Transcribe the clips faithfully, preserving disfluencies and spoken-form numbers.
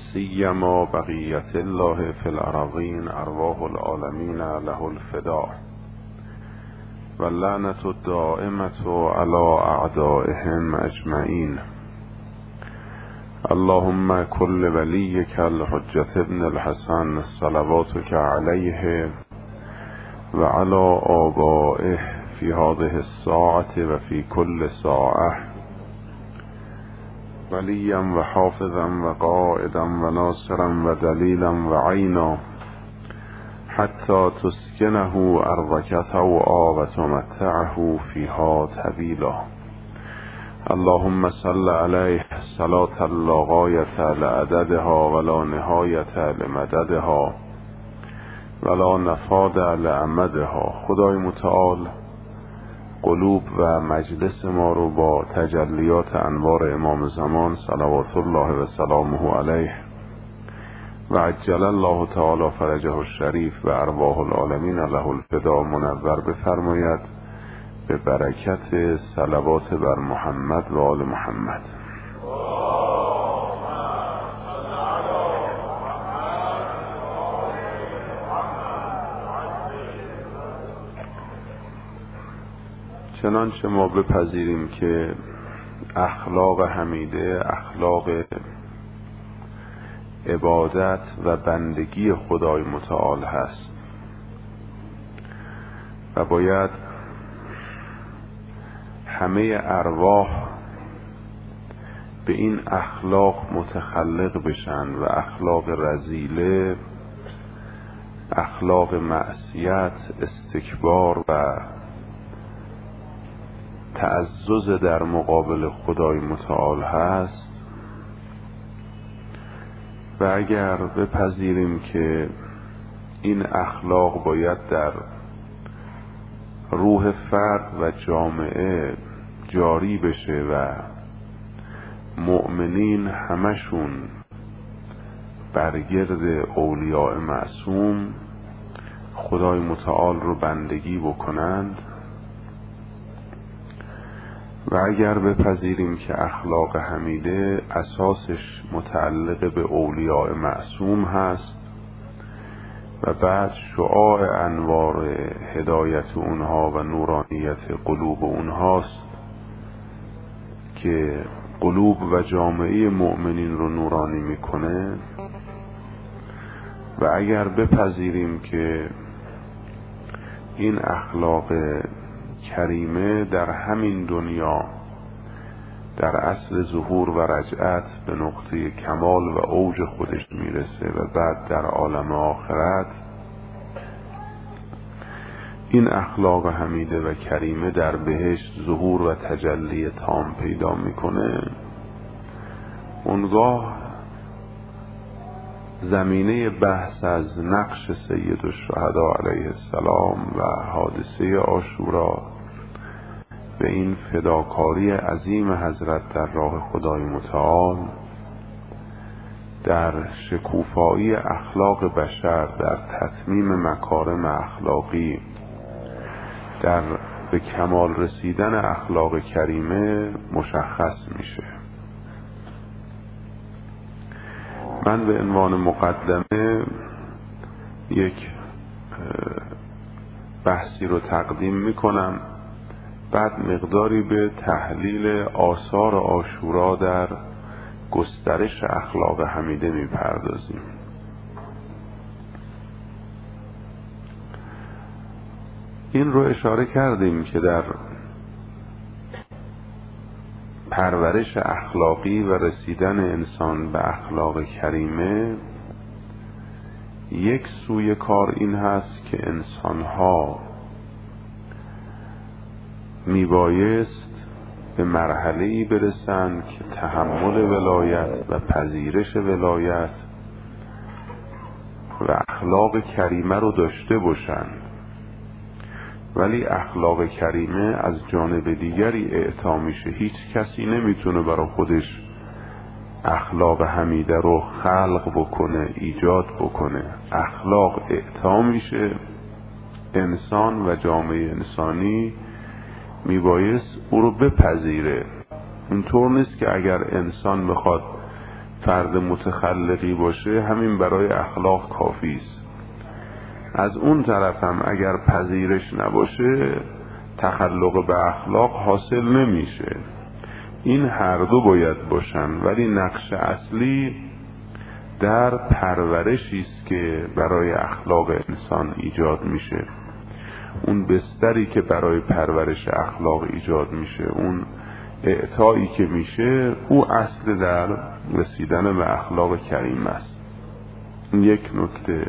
سیما بقیت الله فی الارضین ارواح العالمین له الفداء واللعنة الدائمة على اعدائهم اجمعین. اللهم كل وليك الحجة ابن الحسن صلواتك عليه وعلى آبائه في هذه الساعة وفي كل ساعة وليا وحافظا وقائدا وناصرا ودليلا وعينا حتى تسكنه أرضك طوعا وتمتعه فيها طويلا. اللهم صل عليه صلاة لا غاية لعددها ولا نهاية لمددها ولا نفاد لعمدها. خدای متعال قلوب و مجلس ما رو با تجلیات انوار امام زمان صلوات الله و سلامه علیه و عجل الله تعالی فرجه الشریف و ارواح العالمین له الفداء منور بفرماید به برکت صلوات بر محمد و آل محمد. چنانچه ما بپذیریم که اخلاق حمیده اخلاق عبادت و بندگی خدای متعال هست و باید همه ارواح به این اخلاق متخلق بشن و اخلاق رذیله، اخلاق معصیت، استکبار و تعزز در مقابل خدای متعال هست. و اگر بپذیریم که این اخلاق باید در روح فرد و جامعه جاری بشه و مؤمنین همشون برگرد اولیاء معصوم خدای متعال رو بندگی بکنند، و اگر بپذیریم که اخلاق حمیده اساسش متعلق به اولیاء معصوم هست و بعد شعاع انوار هدایت اونها و نورانیت قلوب اونهاست که قلوب و جامعه مؤمنین رو نورانی میکنه، و اگر بپذیریم که این اخلاق کریمه در همین دنیا در اصل ظهور و رجعت به نقطه کمال و اوج خودش میرسه و بعد در عالم آخرت این اخلاق حمیده و کریمه در بهشت ظهور و تجلی تام پیدا میکنه، اونگاه زمینه بحث از نقش سید الشهدا علیه السلام و حادثه عاشورا به این فداکاری عظیم حضرت در راه خدای متعال، در شکوفایی اخلاق بشر، در تتمیم مکارم اخلاقی، در به کمال رسیدن اخلاق کریمه مشخص میشه. من به عنوان مقدمه یک بحثی رو تقدیم میکنم، بعد مقداری به تحلیل آثار عاشورا در گسترش اخلاق حمیده میپردازیم. این رو اشاره کردیم که در پرورش اخلاقی و رسیدن انسان به اخلاق کریمه یک سوی کار این هست که انسانها میبایست به مرحله‌ای برسند که تحمل ولایت و پذیرش ولایت و اخلاق کریمه رو داشته باشند، ولی اخلاق کریمه از جانب دیگری اعطا میشه. هیچ کسی نمیتونه برای خودش اخلاق حمیده رو خلق بکنه، ایجاد بکنه. اخلاق اعطا میشه، انسان و جامعه انسانی میبایست او رو بپذیره. اینطور نیست که اگر انسان بخواد فرد متخلقی باشه همین برای اخلاق کافی است. از اون طرف هم اگر پذیرش نباشه تخلق به اخلاق حاصل نمیشه. این هر دو باید باشن، ولی نقش اصلی در پرورشی است که برای اخلاق انسان ایجاد میشه. اون بستری که برای پرورش اخلاق ایجاد میشه، اون اعطایی که میشه، او اصل در رسیدن به اخلاق کریم است. یک نکته.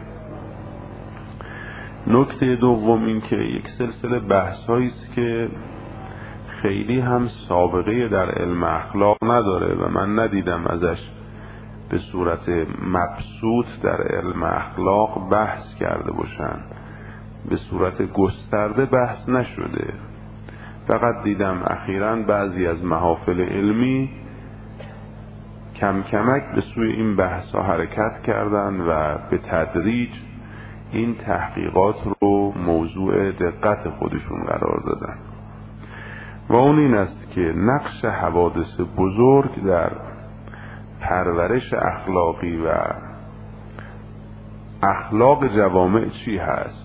نکته دوم این که یک سلسله بحث‌هایی است که خیلی هم سابقه در علم اخلاق نداره و من ندیدم ازش به صورت مبسوط در علم اخلاق بحث کرده باشن، به صورت گسترده بحث نشده. فقط دیدم اخیراً بعضی از محافل علمی کم کمک به سوی این بحث‌ها حرکت کردن و به تدریج این تحقیقات رو موضوع دقت خودشون قرار دادن و اون این است که نقش حوادث بزرگ در پرورش اخلاقی و اخلاق جوامع چی هست.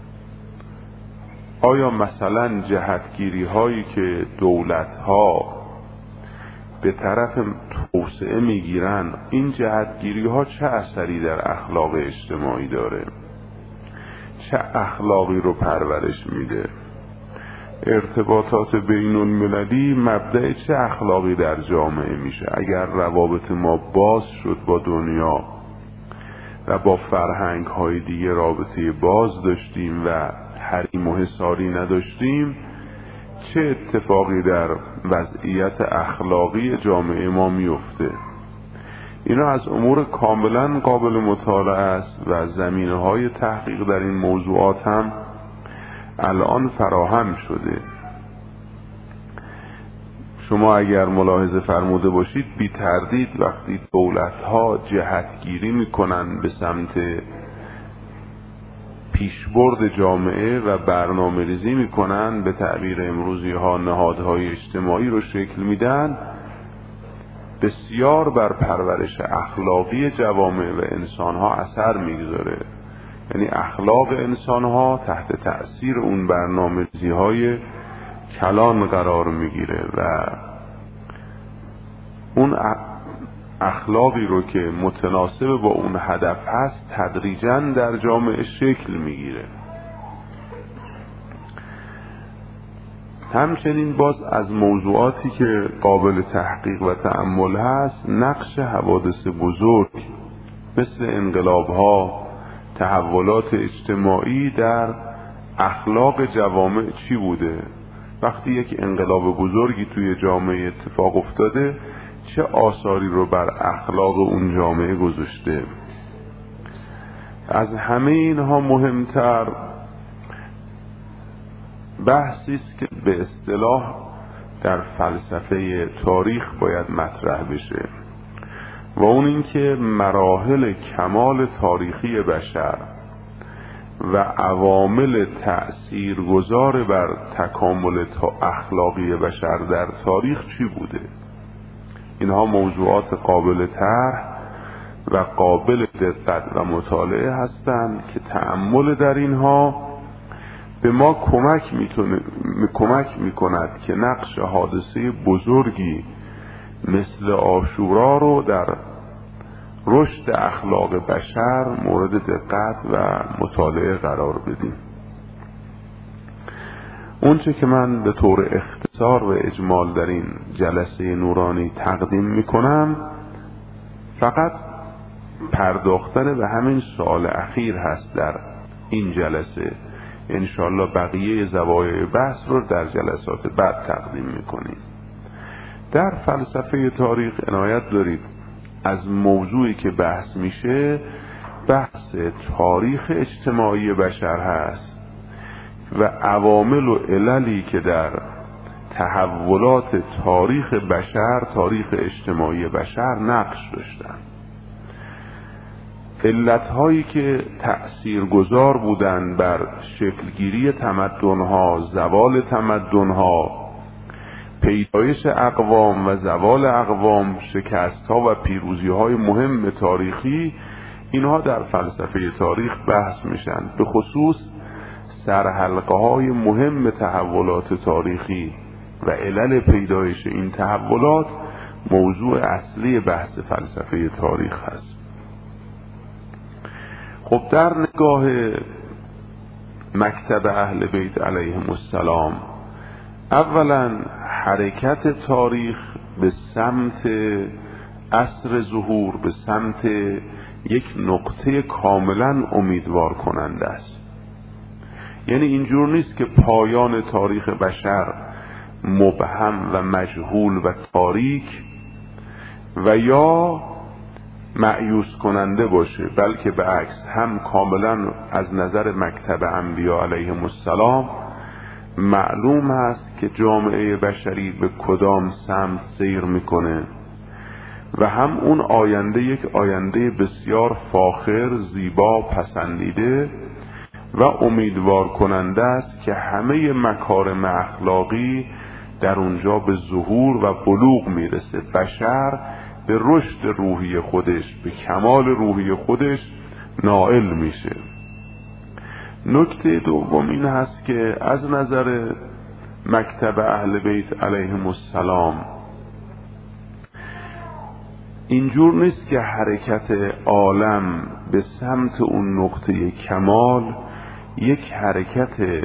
آیا مثلا جهتگیری هایی که دولت ها به طرف توسعه میگیرن، این جهتگیری ها چه اثری در اخلاق اجتماعی داره؟ چه اخلاقی رو پرورش میده؟ ارتباطات بین المللی مبدأ چه اخلاقی در جامعه میشه؟ اگر روابط ما باز شد با دنیا و با فرهنگ های دیگه رابطه باز داشتیم و حریم و حصاری نداشتیم، چه اتفاقی در وضعیت اخلاقی جامعه ما میفته؟ اینا از امور کاملا قابل مطالعه است و زمینه های تحقیق در این موضوعات هم الان فراهم شده. شما اگر ملاحظه فرموده باشید، بی تردید وقتی دولت ها جهتگیری میکنن به سمت پیشبرد جامعه و برنامه ریزی میکنن، به تعبیر امروزی ها نهادهای اجتماعی رو شکل میدن، بسیار بر پرورش اخلاقی جوامع و انسان ها اثر میگذاره. یعنی اخلاق انسان ها تحت تأثیر اون برنامه ریزی های کلان قرار میگیره و اون اخلاقی رو که متناسب با اون هدف هست تدریجاً در جامعه شکل میگیره. همچنین باز از موضوعاتی که قابل تحقیق و تأمل هست، نقش حوادث بزرگ مثل انقلاب‌ها، تحولات اجتماعی در اخلاق جوامع چی بوده؟ وقتی یک انقلاب بزرگی توی جامعه اتفاق افتاده، چه آثاری رو بر اخلاق اون جامعه گذاشته؟ از همه اینها مهمتر بحثی است که به اصطلاح در فلسفه تاریخ باید مطرح بشه و اون این که مراحل کمال تاریخی بشر و عوامل تأثیرگذار بر تکامل اخلاقی بشر در تاریخ چی بوده. اینها موضوعات قابل طرح و قابل دقت و مطالعه هستند که تأمل در اینها به ما کمک میتونه کمک میکند که نقش حادثه بزرگی مثل عاشورا رو در رشد اخلاق بشر مورد دقت و مطالعه قرار بدیم. اونچه که من به طور اختصار و اجمال در این جلسه نورانی تقدیم میکنم فقط پرداختن به همین سوال اخیر هست در این جلسه. انشالله بقیه زوایای بحث رو در جلسات بعد تقدیم میکنیم. در فلسفه تاریخ عنایت دارید از موضوعی که بحث میشه بحث تاریخ اجتماعی بشر هست و عوامل و عللی که در تحولات تاریخ بشر، تاریخ اجتماعی بشر نقش داشتن. علتهایی که تأثیرگذار بودند بر شکلگیری تمدن‌ها، زوال تمدن‌ها پیدایش اقوام و زوال اقوام، شکست‌ها و پیروزی‌های مهم تاریخی، اینها در فلسفه تاریخ بحث میشن. به خصوص سرحلقه‌های مهم تحولات تاریخی و علل پیدایش این تحولات موضوع اصلی بحث فلسفه تاریخ هست. خب در نگاه مکتب اهل بیت علیهم السلام، اولا حرکت تاریخ به سمت عصر ظهور، به سمت یک نقطه کاملا امیدوار کننده است. یعنی اینجور نیست که پایان تاریخ بشر مبهم و مجهول و تاریک و یا مأیوس کننده باشه، بلکه به عکس هم کاملا از نظر مکتب انبیا علیهم السلام معلوم است که جامعه بشری به کدام سمت سیر میکنه و هم اون آینده یک آینده بسیار فاخر، زیبا، پسندیده و امیدوار کننده است که همه مکارم اخلاقی در اونجا به ظهور و بلوغ میرسه. بشر به رشد روحی خودش، به کمال روحی خودش نائل میشه. نکته دوم این هست که از نظر مکتب اهل بیت علیهم السلام اینجور نیست که حرکت عالم به سمت اون نقطه کمال یک حرکت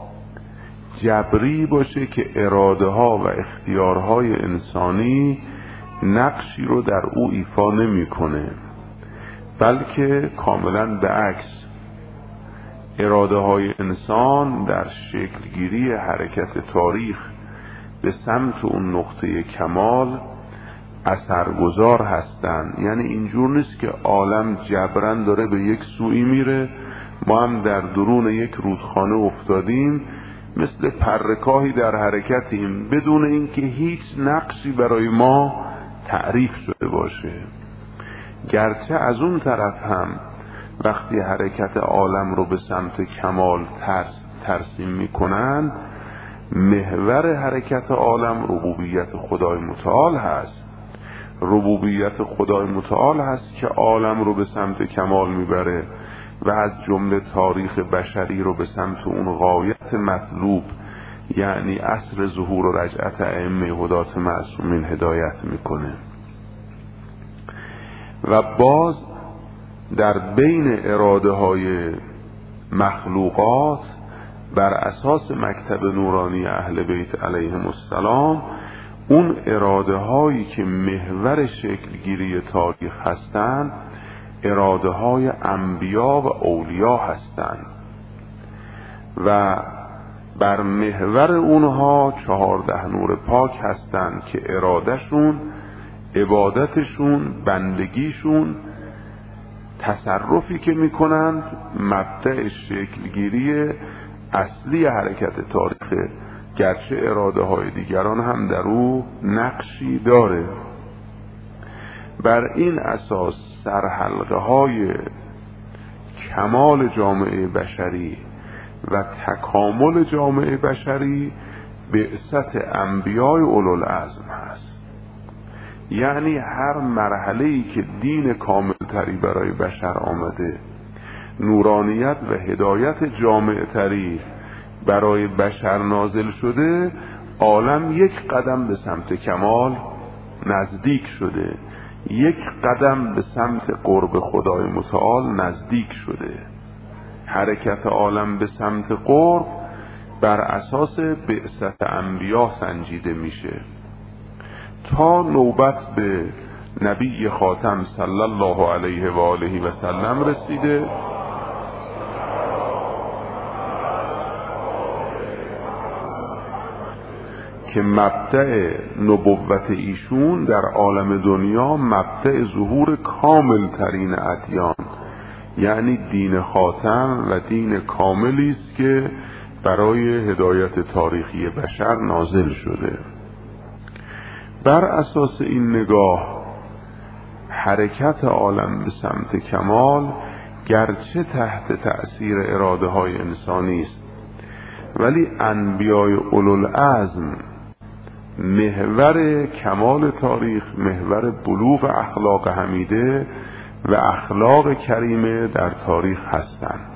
جبری باشه که اراده ها و اختیارهای انسانی نقشی رو در او ایفا نمی کنه، بلکه کاملا به عکس اراده های انسان در شکلگیری حرکت تاریخ به سمت اون نقطه کمال اثرگذار هستن. یعنی اینجور نیست که عالم جبران داره به یک سوی میره، ما هم در درون یک رودخانه افتادیم مثل پرکاهی در حرکتیم بدون اینکه هیچ نقشی برای ما تعریف شده باشه. گرچه از اون طرف هم وقتی حرکت عالم رو به سمت کمال ترس ترسیم میکنن، محور حرکت عالم ربوبیت خدای متعال هست. ربوبیت خدای متعال هست که عالم رو به سمت کمال میبره و از جمله تاریخ بشری رو به سمت اون غایت مطلوب، یعنی عصر ظهور و رجعت ائمه هدات معصومین هدایت میکنه. و باز در بین اراده های مخلوقات بر اساس مکتب نورانی اهل بیت علیهم السلام، اون اراده هایی که محور شکلگیری تاریخ هستند اراده های انبیا و اولیا هستند و بر محور اونها چهارده نور پاک هستند که ارادهشون، عبادتشون، بندگیشون، تصرفی که میکنند مبدأ شکلگیری اصلی حرکت تاریخه، گرچه اراده های دیگران هم در او نقشی داره. بر این اساس سرحلقه های کمال جامعه بشری و تکامل جامعه بشری بعثت انبیای اولوالعزم هست. یعنی هر مرحله‌ای که دین کامل تری برای بشر آمده، نورانیت و هدایت جامع تری برای بشر نازل شده، عالم یک قدم به سمت کمال نزدیک شده، یک قدم به سمت قرب خدای متعال نزدیک شده. حرکت عالم به سمت قرب بر اساس بعثت انبیا سنجیده میشه تا نوبت به نبی خاتم صلی الله علیه و آله و سلم رسیده که مبدأ نبوت ایشون در عالم دنیا مبدأ ظهور کامل ترین ادیان، یعنی دین خاتم و دین کاملی است که برای هدایت تاریخی بشر نازل شده. بر اساس این نگاه حرکت عالم به سمت کمال گرچه تحت تأثیر اراده های انسانی است، ولی انبیای اولوالعزم محور کمال تاریخ، محور بلوغ اخلاق حمیده و اخلاق کریمه در تاریخ هستند.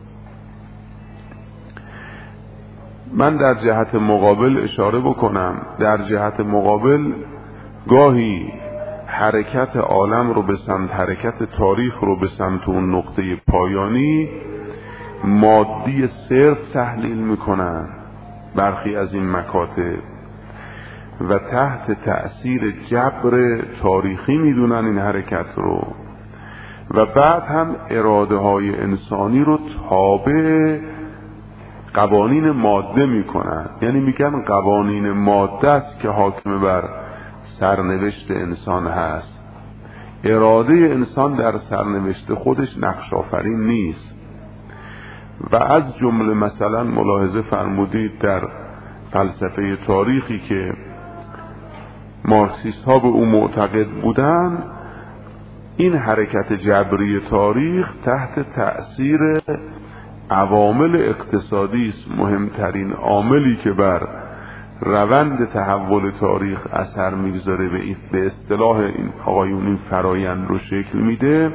من در جهت مقابل اشاره بکنم، در جهت مقابل گاهی حرکت عالم رو به سمت حرکت تاریخ رو به سمت اون نقطه پایانی مادی صرف تحلیل میکنن برخی از این مکاتب و تحت تأثیر جبر تاریخی میدونن این حرکت رو و بعد هم اراده های انسانی رو تابع قوانین ماده میکنن. یعنی میگن قوانین ماده است که حاکم بر سرنوشت انسان هست، اراده انسان در سرنوشت خودش نقش آفرین نیست. و از جمله مثلا ملاحظه فرمودید در فلسفه تاریخی که مارکسیست ها به او معتقد بودند، این حرکت جبری تاریخ تحت تأثیر عوامل اقتصادی است. مهمترین عاملی که بر روند تحول تاریخ اثر میگذاره به اصطلاح این آقایون این فرایند رو شکل میده،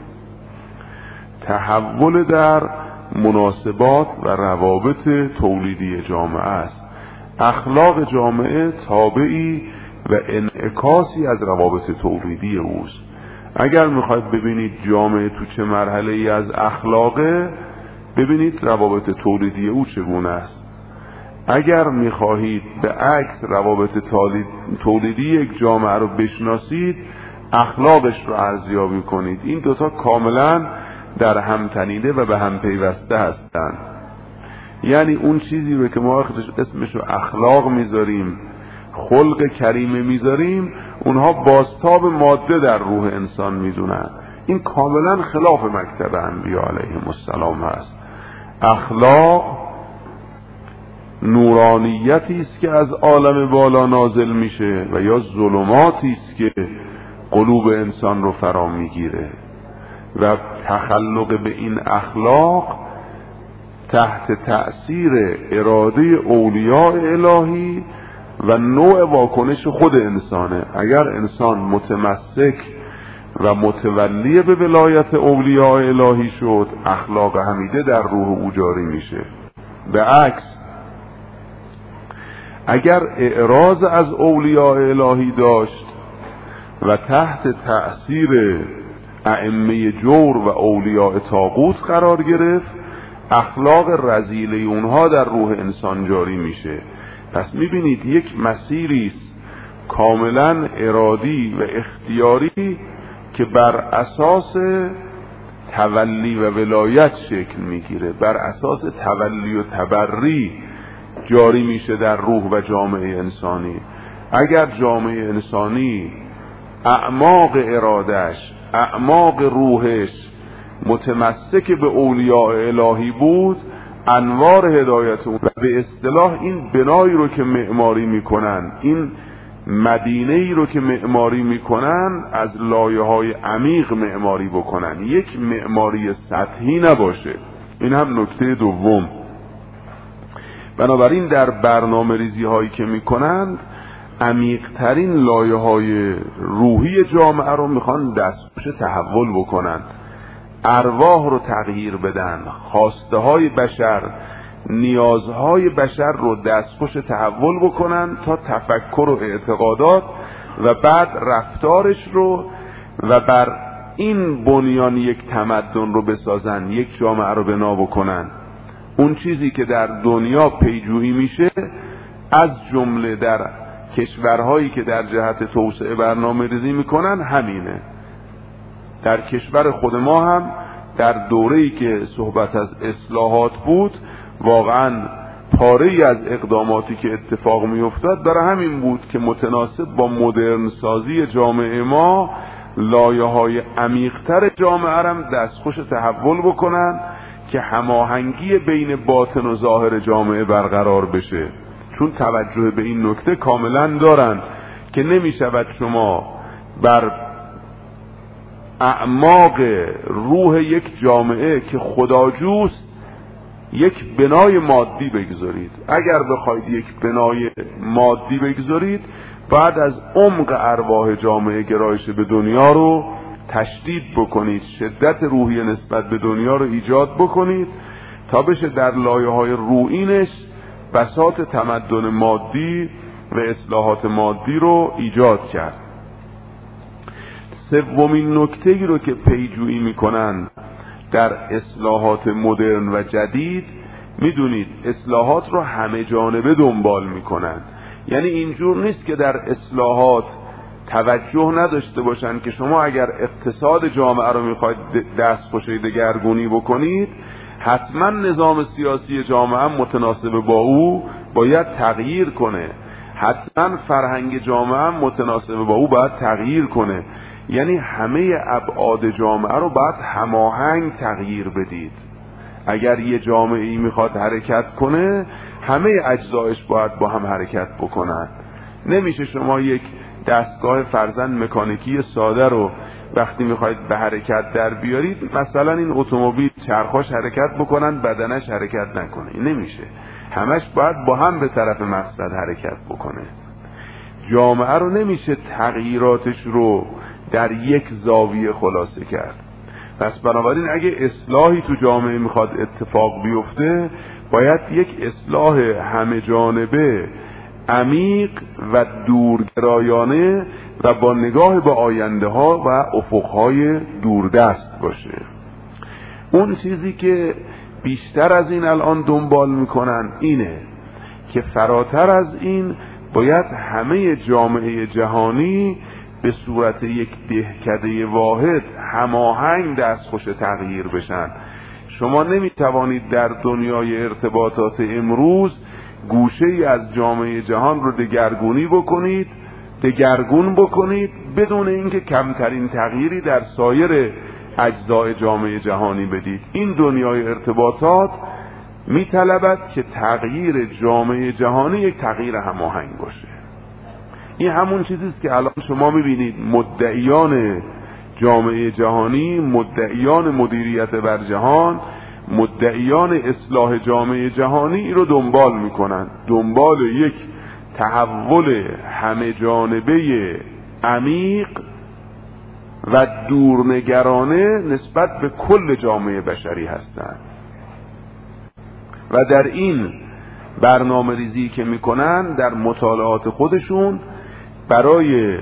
تحول در مناسبات و روابط تولیدی جامعه است. اخلاق جامعه تابعی و انعکاسی از روابط تولیدی اوست. اگر میخواید ببینید جامعه تو چه مرحله ای از اخلاقه، ببینید روابط تولیدی او چگونه است. اگر میخواهید به عکس روابط تولیدی یک جامعه رو بشناسید، اخلاقش رو ارزیابی کنید. این دوتا کاملا در هم تنیده و به هم پیوسته هستند. یعنی اون چیزی رو که ما اسمش رو اخلاق میذاریم، خلق کریمه میذاریم، اونها بازتاب ماده در روح انسان میدونن. این کاملا خلاف مکتب انبیا علیهم السلام هست. اخلاق نورانیتی است که از عالم بالا نازل میشه و یا ظلماتی است که قلوب انسان رو فرا میگیره و تخلق به این اخلاق تحت تأثیر اراده اولیاء الهی و نوع واکنش خود انسانه. اگر انسان متمسک و متولی به ولایت اولیاء الهی شد، اخلاق حمیده در روح او جاری میشه. به عکس اگر اعراض از اولیاء الهی داشت و تحت تأثیر ائمه جور و اولیاء طاغوت قرار گرفت، اخلاق رذیله اونها در روح انسان جاری میشه. پس میبینید یک مسیری است کاملا ارادی و اختیاری که بر اساس تولی و ولایت شکل میگیره، بر اساس تولی و تبری جاری میشه در روح و جامعه انسانی. اگر جامعه انسانی اعماق ارادش، اعماق روحش متمسک به اولیاء الهی بود، انوار هدایت اون و به اصطلاح این بنایی رو که معماری میکنن، این مدینه ای رو که معماری میکنن، از لایه های عمیق معماری بکنن، یک معماری سطحی نباشه. این هم نکته دوم. بنابراین در برنامه ریزی هایی که میکنند، عمیق ترین لایه های روحی جامعه رو میخوان دستخوش تحول بکنن، ارواح رو تغییر بدن، خواسته های بشر، نیازهای بشر رو دستخوش تحول بکنن تا تفکر و اعتقادات و بعد رفتارش رو و بر این بنیان یک تمدن رو بسازن، یک جامعه رو بنا بکنن. اون چیزی که در دنیا پیجویی میشه، از جمله در کشورهایی که در جهت توسعه برنامه ریزی میکنن، همینه. در کشور خود ما هم در دوره‌ای که صحبت از اصلاحات بود، واقعا پاره‌ای از اقداماتی که اتفاق میافتاد برای همین بود که متناسب با مدرن سازی جامعه ما، لایه‌های عمیق‌تر جامعه هم دستخوش تحول بکنن که هماهنگی بین باطن و ظاهر جامعه برقرار بشه. چون توجه به این نکته کاملا دارن که نمیشود شما بر اعماق روح یک جامعه که خداجوست یک بنای مادی بگذارید. اگر بخواید یک بنای مادی بگذارید، بعد از عمق ارواح جامعه گرایش به دنیا رو تشدید بکنید، شدت روحی نسبت به دنیا رو ایجاد بکنید تا بشه در لایه‌های روئینش بساط تمدن مادی و اصلاحات مادی رو ایجاد کرد. سومین نکته‌ای رو که پیجویی میکنن در اصلاحات مدرن و جدید، میدونید اصلاحات رو همه جانبه دنبال میکنن. یعنی اینجور نیست که در اصلاحات توجه نداشته باشن که شما اگر اقتصاد جامعه رو میخواید دستخوش دگرگونی بکنید، حتما نظام سیاسی جامعه متناسب با او باید تغییر کنه، حتما فرهنگ جامعه متناسب با او باید تغییر کنه. یعنی همه ابعاد جامعه رو باید هماهنگ تغییر بدید. اگر یه جامعه ای میخواد حرکت کنه، همه اجزایش باید با هم حرکت بکنن. نمیشه شما یک دستگاه فرضاً مکانیکی ساده رو وقتی میخواید به حرکت در بیارید، مثلا این اتومبیل چرخاش حرکت بکنن بدنش حرکت نکنه، این نمیشه. همش باید با هم به طرف مقصد حرکت بکنه. جامعه رو نمیشه تغییراتش رو در یک زاویه خلاصه کرد. پس بنابراین اگه اصلاحی تو جامعه میخواد اتفاق بیفته، باید یک اصلاح همه جانبه، عمیق و دورگرایانه و با نگاه به آینده ها و افقهای دوردست باشه. اون چیزی که بیشتر از این الان دنبال میکنن اینه که فراتر از این باید همه جامعه جهانی به صورت یک دهکده واحد هماهنگ دستخوش تغییر بشن. شما نمیتوانید در دنیای ارتباطات امروز گوشه ای از جامعه جهان رو دگرگونی بکنید، دگرگون بکنید بدون اینکه کمترین تغییری در سایر اجزای جامعه جهانی بدید. این دنیای ارتباطات میطلبد که تغییر جامعه جهانی یک تغییر هماهنگ باشه. این همون چیزیست که الان شما میبینید مدعیان جامعه جهانی، مدعیان مدیریت بر جهان، مدعیان اصلاح جامعه جهانی رو دنبال میکنن، دنبال یک تحول همه جانبه عمیق و دورنگرانه نسبت به کل جامعه بشری هستند. و در این برنامه ریزی که میکنن در مطالعات خودشون برای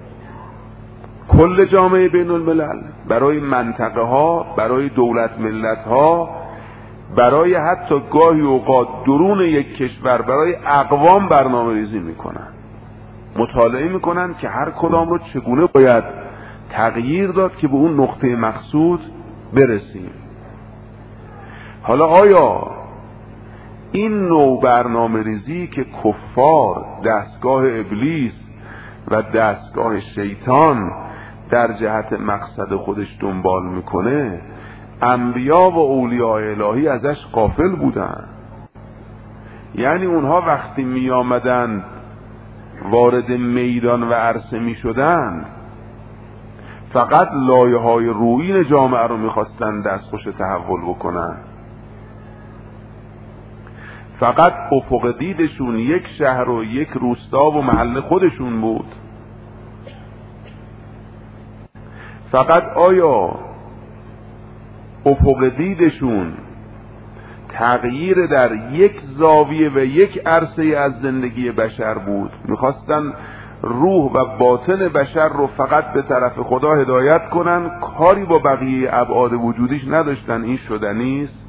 کل جامعه بین الملل، برای منطقه ها، برای دولت ملت ها، برای حتی گاهی اوقات درون یک کشور، برای اقوام برنامه ریزی میکنن، مطالعه میکنن که هر کدام رو چگونه باید تغییر داد که به اون نقطه مقصود برسیم. حالا آیا این نوع برنامه ریزی که کفار، دستگاه ابلیس و دستگاه شیطان در جهت مقصد خودش دنبال میکنه، انبیا و اولیاء الهی ازش غافل بودن؟ یعنی اونها وقتی می آمدن وارد میدان و عرصه می شدن، فقط لایه های روئین جامعه رو می خواستن دستخوش تحول بکنن. فقط افق دیدشون یک شهر و یک روستا و محله خودشون بود. فقط آیا افق دیدشون تغییر در یک زاویه و یک عرصه از زندگی بشر بود؟ میخواستن روح و باطن بشر رو فقط به طرف خدا هدایت کنن، کاری با بقیه ابعاد وجودیش نداشتن؟ این شدنیست؟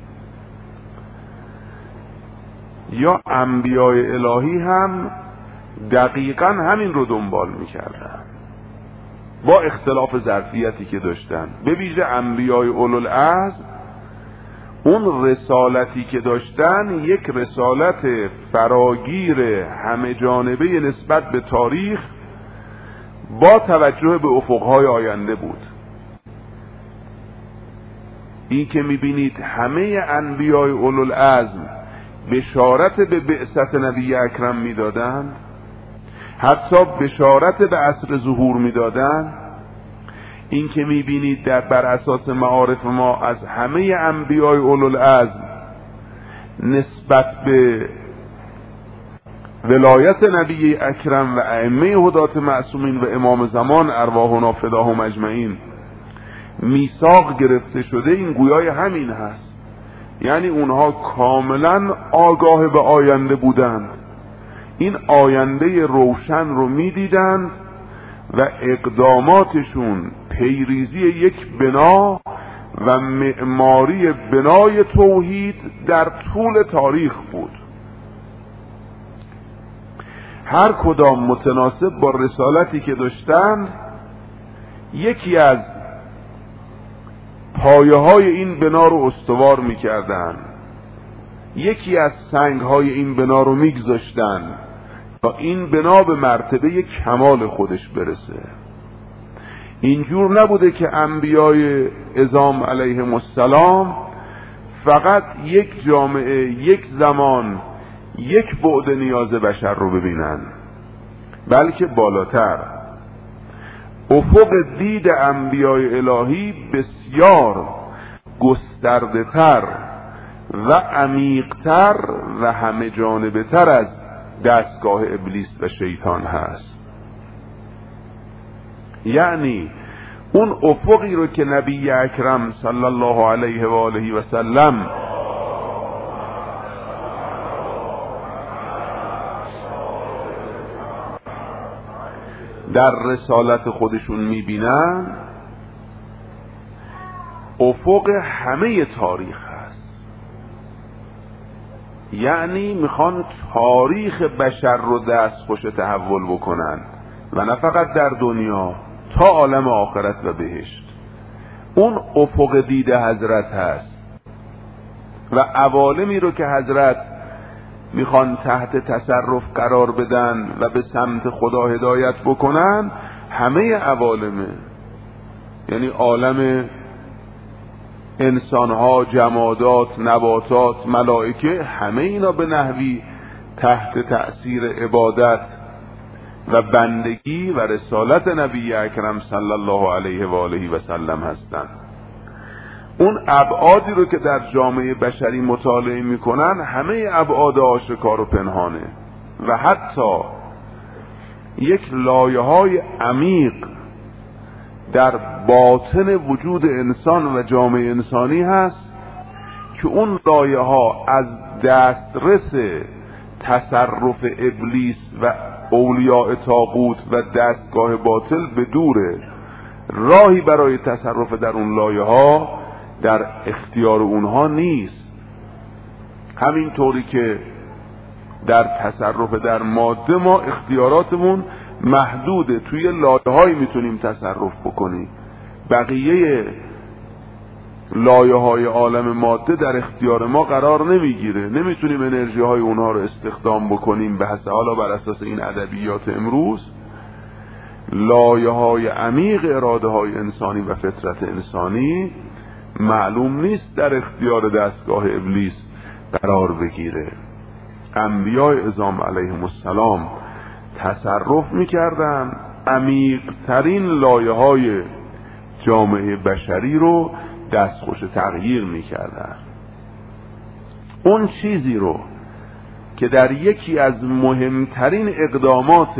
یا انبیای الهی هم دقیقاً همین رو دنبال میکردن با اختلاف ظرفیتی که داشتن؟ به ویژه انبیای اولوالعزم اون رسالتی که داشتن یک رسالت فراگیر همه جانبه نسبت به تاریخ با توجه به افقهای آینده بود. این که میبینید همه انبیای اولوالعزم بشارت به بعثت نبی اکرم میدادند، حتی بشارت به عصر ظهور میدادند. این که میبینید در بر اساس معارف ما از همه انبیای اولوالعزم نسبت به ولایت نبی اکرم و ائمه هدات معصومین و امام زمان ارواحنا فداهم اجمعین میثاق گرفته شده، این گویای همین هست. یعنی اونها کاملا آگاه به آینده بودند، این آینده روشن رو میدیدند و اقداماتشون پیریزی یک بنا و معماری بنای توحید در طول تاریخ بود، هر کدام متناسب با رسالتی که داشتند. یکی از پایه های این بنا رو استوار میکردن، یکی از سنگ های این بنا رو میگذاشتن تا این بنا به مرتبه کمال خودش برسه. اینجور نبوده که انبیای عظام علیهم السلام فقط یک جامعه، یک زمان، یک بعد نیاز بشر رو ببینن، بلکه بالاتر. افق دید انبیای الهی بسیار گسترده تر و عمیق‌تر و همه جانبه تر از دستگاه ابلیس و شیطان هست. یعنی اون افقی رو که نبی اکرم صلی الله علیه و آله و سلم در رسالت خودشون میبینن، افق همه تاریخ هست. یعنی میخوان تاریخ بشر رو دستخوش تحول بکنن و نه فقط در دنیا، تا عالم آخرت و بهشت. اون افق دید حضرت هست و عوالمی رو که حضرت میخوان تحت تصرف قرار بدن و به سمت خدا هدایت بکنن، همه عوالمه. یعنی عالم انسانها، جمادات، نباتات، ملائکه، همه اینا به نحوی تحت تأثیر عبادت و بندگی و رسالت نبی اکرم صلی الله علیه و آله و سلم هستند. اون ابعادی رو که در جامعه بشری مطالعه میکنن، همه ابعاد آشکار و پنهانه و حتی یک لایه‌های عمیق در باطن وجود انسان و جامعه انسانی هست که اون لایه‌ها از دسترس تصرف ابلیس و اولیاء طاغوت و دستگاه باطل به دوره. راهی برای تصرف در اون لایه‌ها در اختیار اونها نیست. همینطوری که در تصرف در ماده ما اختیاراتمون محدوده، توی لایه‌هایی میتونیم تصرف بکنیم، بقیه لایه‌های عالم ماده در اختیار ما قرار نمیگیره، نمیتونیم انرژی های اونها رو استخدام بکنیم. به حسب حالا بر اساس این ادبیات امروز، لایه‌های عمیق اراده های انسانی و فطرت انسانی معلوم نیست در اختیار دستگاه ابلیس قرار بگیره. انبیای عظام علیهم السلام تصرف میکردن، عمیق ترین لایه های جامعه بشری رو دستخوش تغییر میکردن. اون چیزی رو که در یکی از مهمترین اقدامات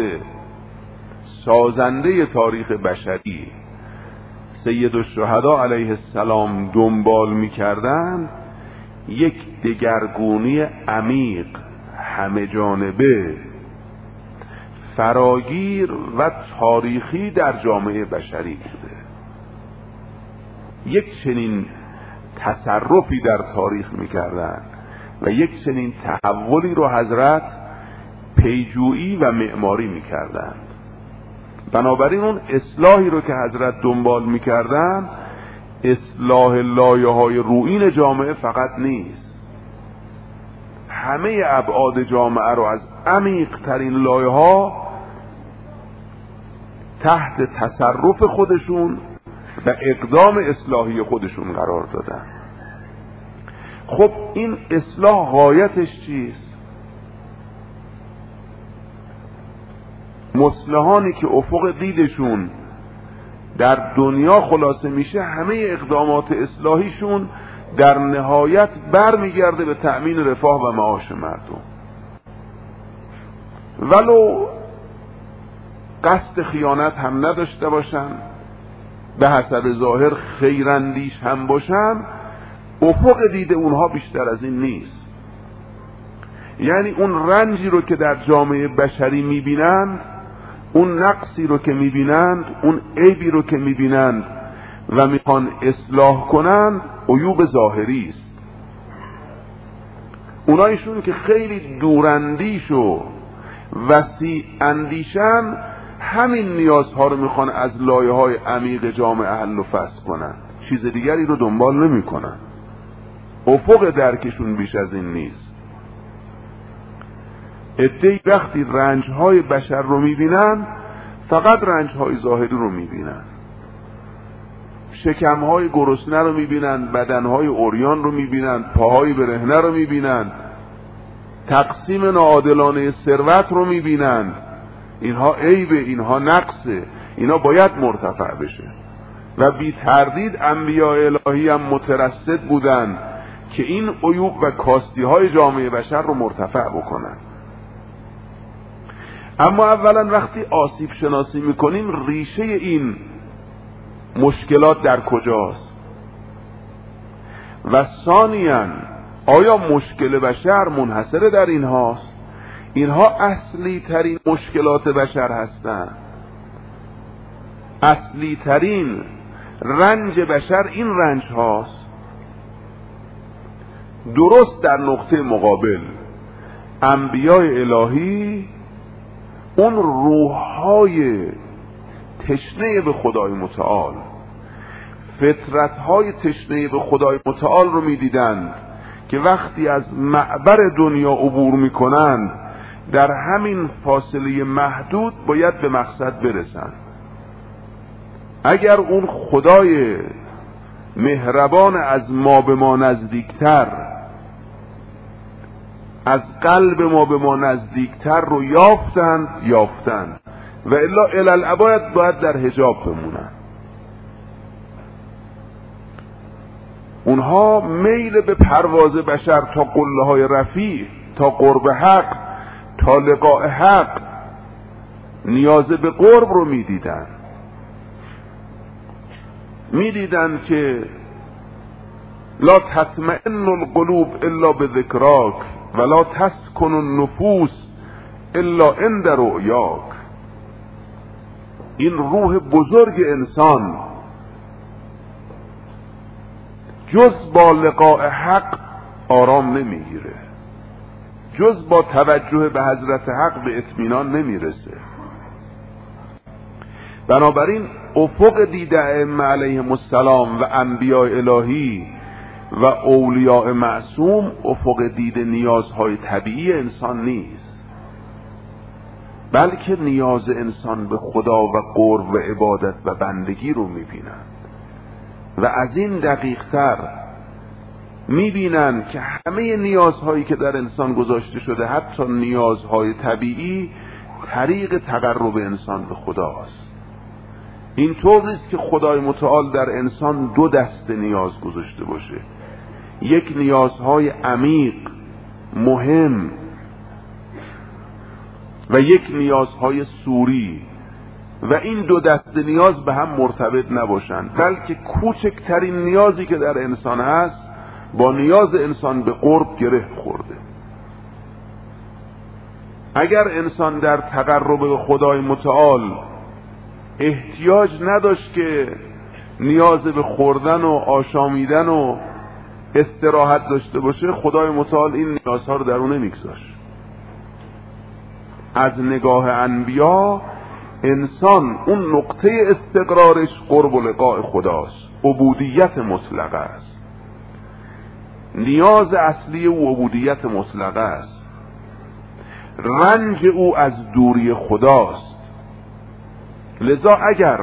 سازنده تاریخ بشری سید الشهدا علیه السلام دنبال میکردن، یک دگرگونی عمیق، همه جانبه، فراگیر و تاریخی در جامعه بشری بوده. یک چنین تصرفی در تاریخ میکردن و یک چنین تحولی رو حضرت پیجویی و معماری میکردن. بنابراین اون اصلاحی رو که حضرت دنبال میکردن، اصلاح لایه های روئین جامعه فقط نیست، همه ابعاد جامعه رو از عمیق ترین لایه ها تحت تصرف خودشون و اقدام اصلاحی خودشون قرار دادن. خب این اصلاح غایتش چیست؟ مصلحانی که افق دیدشون در دنیا خلاصه میشه، همه اقدامات اصلاحیشون در نهایت برمیگرده به تأمین رفاه و معاش مردم. ولو قصد خیانت هم نداشته باشن، به حسب ظاهر خیراندیش هم باشن، افق دید اونها بیشتر از این نیست. یعنی اون رنجی رو که در جامعه بشری میبینند، اون نقصی رو که میبینند، اون عیبی رو که میبینند و میخوان اصلاح کنند، عیوب ظاهری است. اونایشون که خیلی دوراندیش و وسیع اندیشن، همین نیازها رو میخوان از لایه‌های عمیق جامعه حل و فصل کنن، چیز دیگری رو دنبال نمیکنن. افق درکشون بیش از این نیست. عده‌ای وقتی رنج‌های بشر رو میبینن، فقط رنج‌های ظاهری رو میبینن. شکم‌های گرسنه رو میبینن، بدن‌های عریان رو میبینن، پاهای برهنه رو میبینن، تقسیم ناعادلانه ثروت رو میبینن. اینها عیبه، اینها نقصه، اینا باید مرتفع بشه. و بی تردید انبیاء الهی هم مترصد بودن که این عیوب و کاستی‌های جامعه بشر رو مرتفع بکنن. اما اولا وقتی آسیب شناسی میکنیم، ریشه این مشکلات در کجاست؟ و ثانیاً آیا مشکل بشر منحصر در اینهاست؟ اینها اصلی ترین مشکلات بشر هستند. اصلی ترین رنج بشر این رنج هاست. درست در نقطه مقابل انبیاء الهی اون روح‌های تشنه به خدای متعال، فطرت‌های تشنه به خدای متعال رو می‌دیدند که وقتی از معبر دنیا عبور می‌کنند، در همین فاصله محدود باید به مقصد برسند. اگر اون خدای مهربان از ما به ما نزدیکتر، از قلب ما به ما نزدیکتر رو یافتند یافتند و الا الالعباد باید در حجاب بمونن. اونها میل به پرواز بشر تا قله های رفیع، تا قرب حق، تا لقاء حق، نیاز به قرب رو میدیدن. میدیدن که لا تطمئن القلوب الا بذکراک ولا تسکن النفوس الا عند رؤیاک. این روح بزرگ انسان جز با لقاء حق آرام نمیگیره، جز با توجه به حضرت حق به اطمینان نمیرسه. بنابراین افق دید ائمه علیهم السلام و انبیاء الهی و اولیاء معصوم افق دید نیازهای طبیعی انسان نیست، بلکه نیاز انسان به خدا و قرب و عبادت و بندگی رو میبینند و از این دقیق‌تر میبینند که همه نیازهایی که در انسان گذاشته شده، حتی نیازهای طبیعی، طریق تقرب انسان به خداست. این طور نیست که خدای متعال در انسان دو دسته نیاز گذاشته باشه، یک نیازهای عمیق مهم و یک نیازهای سوری، و این دو دسته نیاز به هم مرتبط نباشند، بلکه کوچکترین نیازی که در انسان هست با نیاز انسان به قرب گره خورده. اگر انسان در تقرب به خدای متعال احتیاج نداشت که نیاز به خوردن و آشامیدن و استراحت داشته باشه، خدای متعال این نیازها رو در اون نمیگذاشت. از نگاه انبیا انسان اون نقطه استقرارش قرب و لقاء خداست، عبودیت مطلقه است. نیاز اصلی او عبودیت مطلقه است. رنج او از دوری خداست. لذا اگر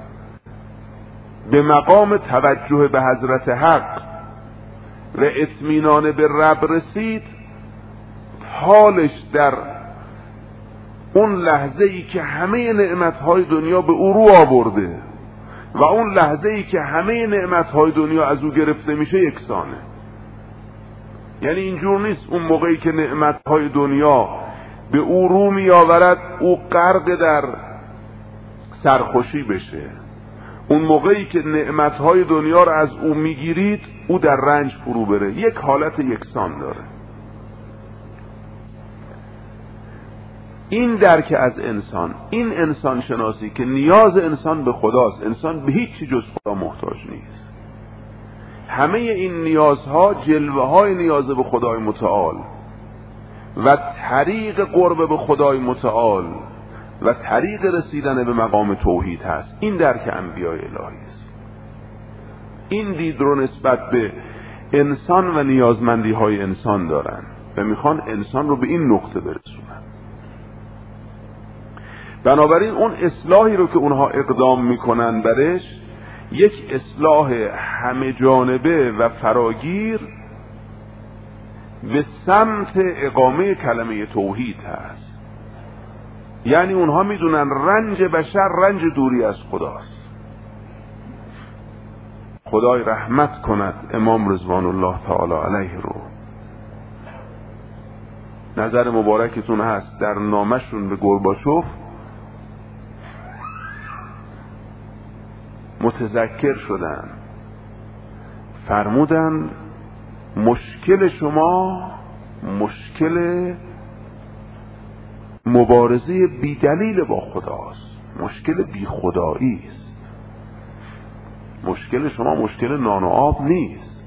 به مقام توجه به حضرت حق و اطمینان به رب رسید، حالش در اون لحظه ای که همه نعمتهای دنیا به او رو آورده و اون لحظه ای که همه نعمتهای دنیا از او گرفته میشه یکسانه. یعنی اینجور نیست اون موقعی که نعمتهای دنیا به او رو می آورد او غرق در سرخوشی بشه. اون موقعی که نعمتهای دنیا رو از او میگیرید او در رنج فرو بره. یک حالت یکسان داره. این درک از انسان، این انسان شناسی که نیاز انسان به خداست، انسان به هیچی جز خدا محتاج نیست. همه این نیازها جلوه های نیاز به خدای متعال و طریق قرب به خدای متعال و طریق رسیدن به مقام توحید هست. این درک انبیاء الهی است. این دید رو نسبت به انسان و نیازمندی های انسان دارن و میخوان انسان رو به این نقطه برسونن. بنابراین اون اصلاحی رو که اونها اقدام میکنن برش یک اصلاح همه جانبه و فراگیر به سمت اقامه کلمه توحید هست. یعنی اونها میدونن رنج بشر رنج دوری از خداست. خدای رحمت کند امام رضوان الله تعالی علیه رو. نظر مبارکتون هست در نامشون به گورباچوف متذکر شدن، فرمودن مشکل شما مشکل مبارزه بیدلیل با خداست، مشکل بی خدایی است. مشکل شما مشکل نان و آب نیست.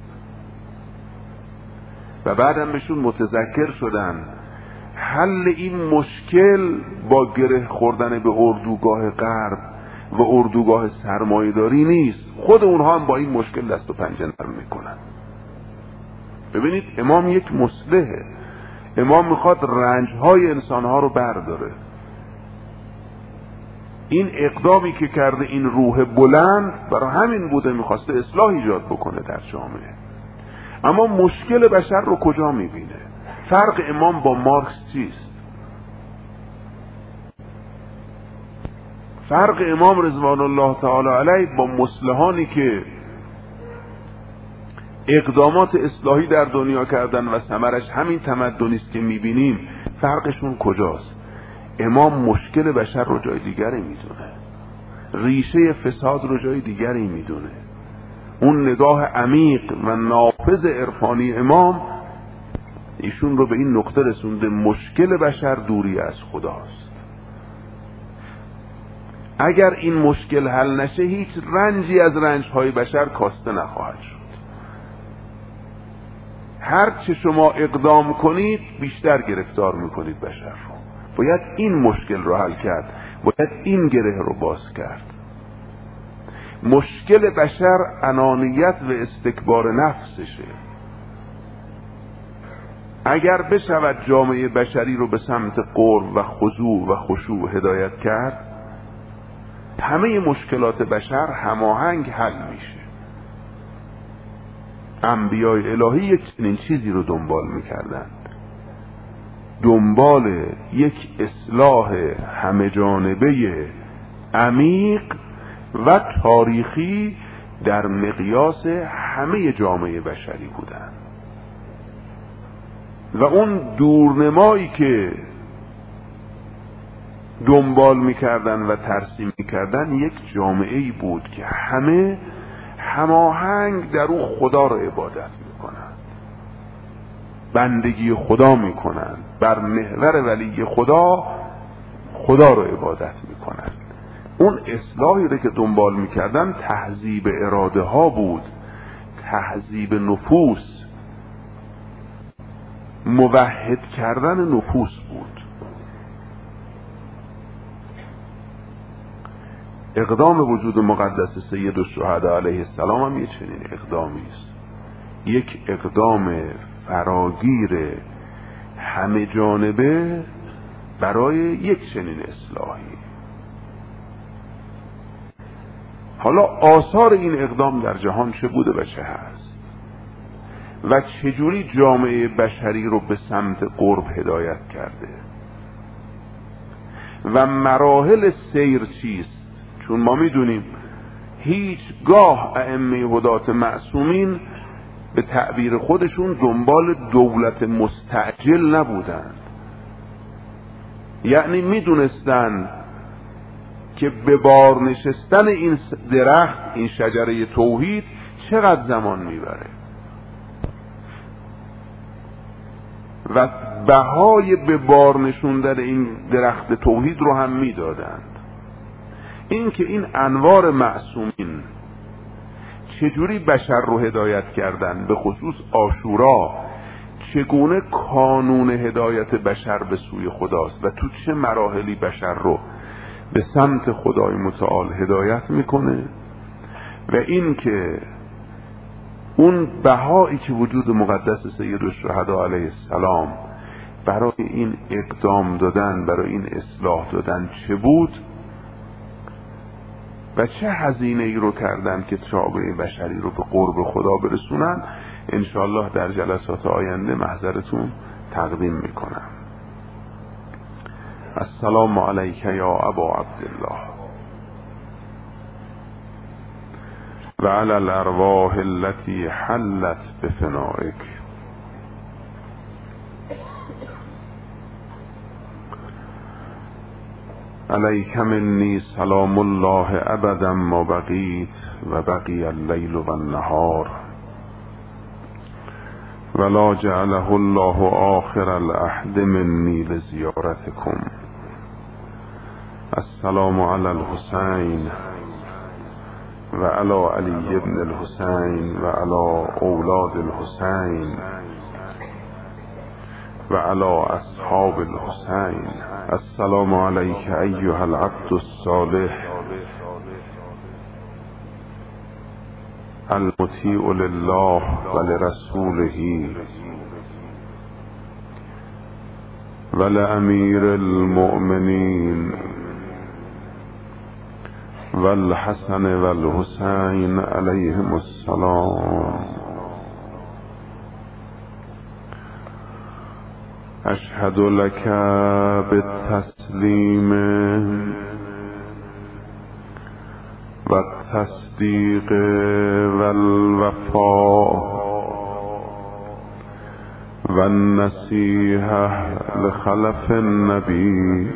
و بعدم بهشون متذکر شدن حل این مشکل با گره خوردن به اردوگاه غرب و اردوگاه سرمایه‌داری نیست. خود اونها هم با این مشکل دست و پنجه نرم میکنن. ببینید امام یک مصلحه. امام میخواد رنجهای انسانها رو برداره. این اقدامی که کرده این روح بلند برای همین بوده، میخواسته اصلاح ایجاد بکنه در جامعه. اما مشکل بشر رو کجا میبینه؟ فرق امام با مارکس چیست؟ فرق امام رضوان الله تعالی علیه با مصلحانی که اقدامات اصلاحی در دنیا کردن و ثمرش همین تمدنی است که میبینیم، فرقشون کجاست؟ امام مشکل بشر رو جای دیگری میدونه، ریشه فساد رو جای دیگری میدونه. اون نگاه عمیق و نافذ عرفانی امام ایشون رو به این نقطه رسونده مشکل بشر دوری از خداست. اگر این مشکل حل نشه هیچ رنجی از رنجهای بشر کاسته نخواهد شد. هر چه شما اقدام کنید بیشتر گرفتار میکنید بشر رو. باید این مشکل رو حل کرد، باید این گره رو باز کرد. مشکل بشر انانیت و استکبار نفسشه. اگر بشود جامعه بشری رو به سمت قرب و خضوع و خشوع هدایت کرد، همه مشکلات بشر هماهنگ حل میشه. انبیاء الهی یک چنین چیزی رو دنبال میکردن، دنبال یک اصلاح همه جانبه عمیق و تاریخی در مقیاس همه جامعه بشری بودن. و اون دورنمایی که دنبال میکردن و ترسیم میکردن یک جامعه‌ای بود که همه هماهنگ در او خدا را عبادت میکنن، بندگی خدا میکنن، بر محور ولی خدا خدا را عبادت میکنن. اون اصلاحی رو که دنبال میکردن تهذیب اراده ها بود، تهذیب نفوس، موحد کردن نفوس بود. اقدام وجود مقدس سید الشهدا علیه السلام هم یه چنین اقدامی است، یک اقدام فراگیر همه جانبه برای یک چنین اصلاحی. حالا آثار این اقدام در جهان چه بوده و چه هست و چجوری جامعه بشری رو به سمت قرب هدایت کرده و مراحل سیر چیست؟ چون ما میدونیم هیچگاه ائمه هدات معصومین به تعبیر خودشون دنبال دولت مستعجل نبودند. یعنی میدونستن که به بار نشستن این درخت، این شجره توحید چقدر زمان میبره و بهای به بار نشوندن این درخت توحید رو هم میدادند. این که این انوار معصومین چجوری بشر رو هدایت کردن، به خصوص عاشورا چگونه کانون هدایت بشر به سوی خداست و تو چه مراحلی بشر رو به سمت خدای متعال هدایت میکنه، و این که اون بهایی که وجود مقدس سید الشهدا علیه السلام برای این اقدام دادن، برای این اصلاح دادن چه بود و چه هزینه ای رو کردن که شعبه بشری رو به قرب خدا برسونن، انشاءالله در جلسات آینده محضرتون تقدیم میکنم. السلام علیک یا ابا عبدالله و علی الارواح التي حلت بفنائک. علیک منی سلام الله ابدا ما بقیت و بقی اللیل و النهار ولا جعله الله آخر العهد منی لزیارتکم. السلام علی الحسین و علی علی ابن الحسین و علی اولاد الحسین و علی اصحاب الحسین. السلام علیک ایها العبد الصالح المطیع لله و لرسوله و لامیر المؤمنین و الحسن و الحسین علیهم السلام. اشهد لك بالتسلیم و التصدیق و الوفاء و النصیحة لخلف النبی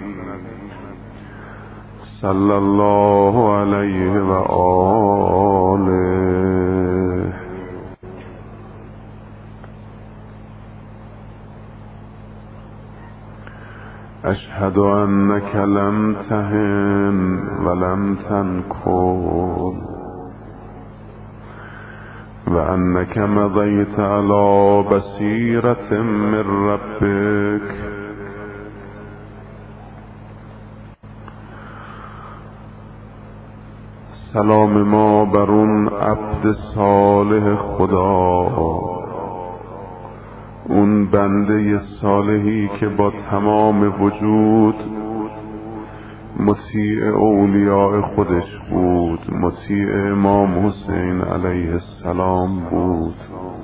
صلی الله علیه و آله. اشهد انک لم تهن ولم تنکل و انک مضیت علی بصیرة من ربک. سلام ما بر اون عبد صالح خدا، اون بنده صالحی که با تمام وجود مطیع اولیاء خودش بود، مطیع امام حسین علیه السلام بود